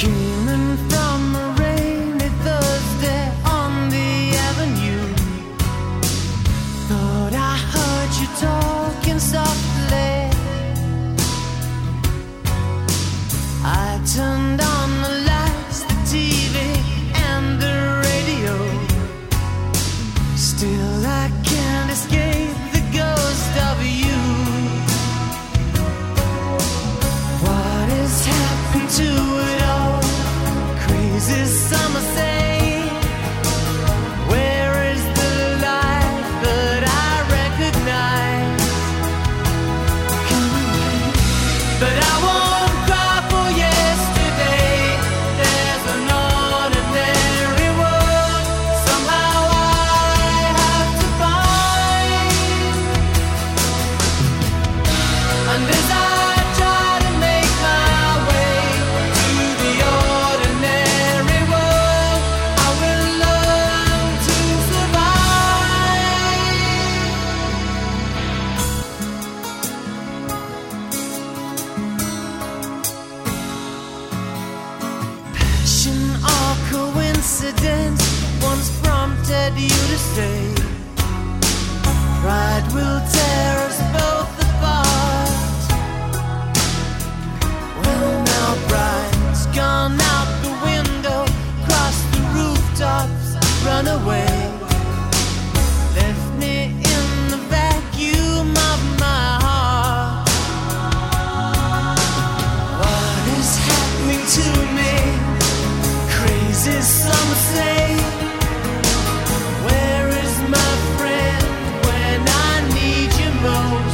Came in from a rainy Thursday on the avenue. Thought I heard you talking softly. I turned on the lights, the TV and the radio. Still I can't escape the ghost of you. What has happened to it all? Crazy summer say, where is the life that I recognize? But I won't cry for yesterday. There's an ordinary world somehow I have to find. And as I try to make my way to the ordinary world, I will learn to survive. Passion or coincidence once prompted you to say, pride will tear us both apart. Well, now pride's gone out the window, crossed the rooftops, run away, left me in the vacuum of my heart. What is happening to me? Crazy some say. Where is my friend when I need you most?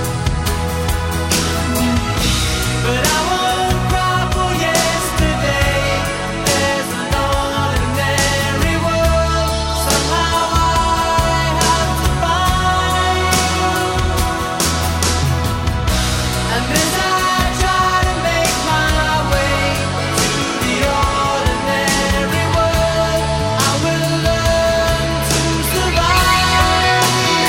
But I won't cry for yesterday. There's an ordinary world somehow I have to find. And as I try to make my way to the ordinary world, I will learn to survive.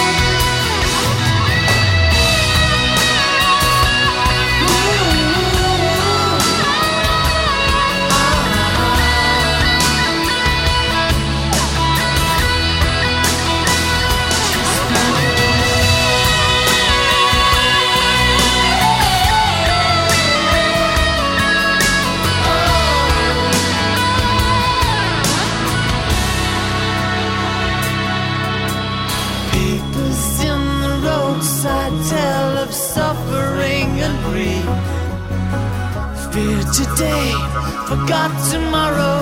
Papers in the roadside tell of suffering and grief. Fear today, forgot tomorrow.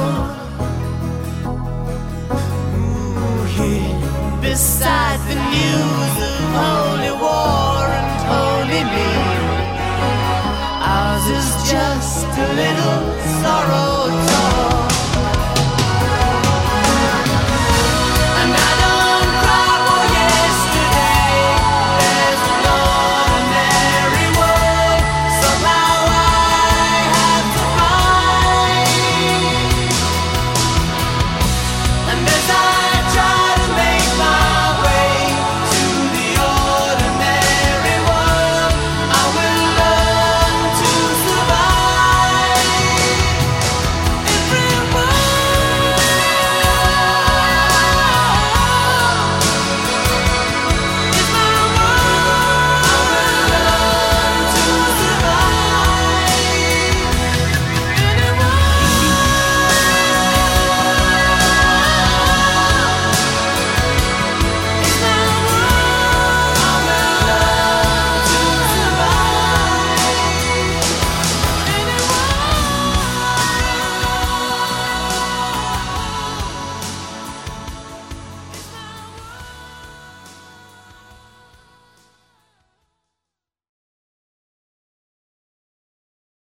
Ooh, here beside the news of holy war and holy me. Ours is just a little sorrow.